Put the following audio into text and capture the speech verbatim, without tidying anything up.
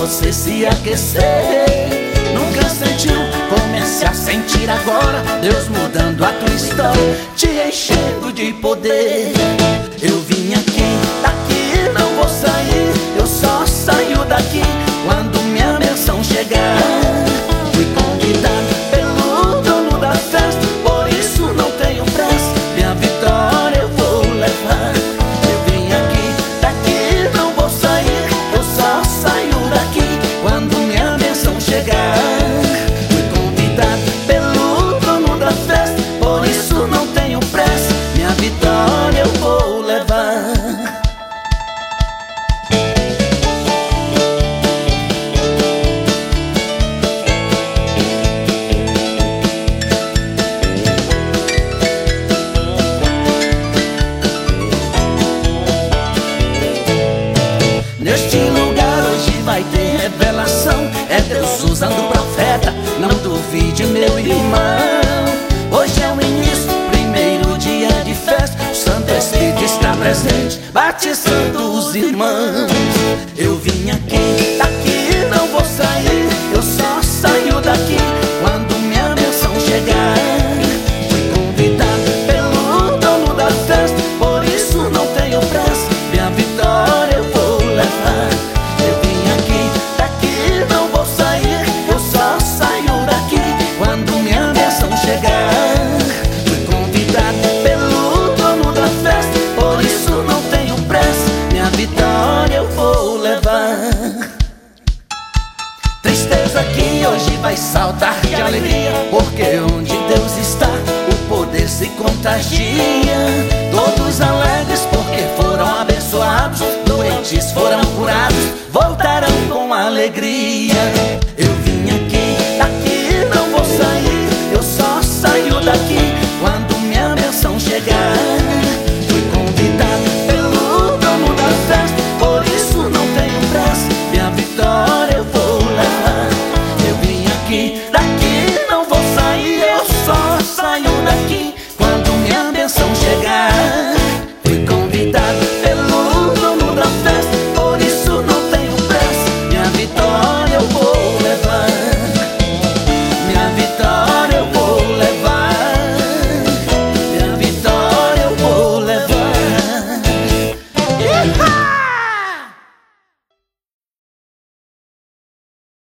você se aquecer. Nunca sentiu, comece a sentir agora. Deus mudando a tua história, te enchendo de poder. Eu vim aqui, daqui não vou sair. Eu só saio daqui quando minha bênção chegar. Fui convidado pelo dono da festa, por isso não tenho pressa, minha vitória eu vou levar. Eu vim aqui, daqui não vou sair. Eu só saio daqui quando minha bênção chegar. Fui convidado pelo dono da festa, por isso não tenho pressa, minha vitória eu vou levar. Neste lugar hoje vai ter revelação. É Deus usando o profeta, não duvide, meu irmão. Hoje é o início, primeiro dia de festa. O Santo Espírito está presente, batizando os irmãos. Eu vim aqui, daqui não vou sair. Eu só saio daqui quando minha bênção chegar. Fui convidado pelo dono da festa, por isso não tenho pressa, minha vitória eu vou levar. Eu vim aqui, daqui não vou sair. Eu só saio daqui quando minha bênção chegar. Fui convidado pelo dono da festa, por isso não tenho pressa, minha vitória eu vou levar. Tristeza que hoje vai saltar de alegria, porque onde Deus está, o poder se contagia. Todos alegres porque foram abençoados, doentes foram curados, voltarão com alegria.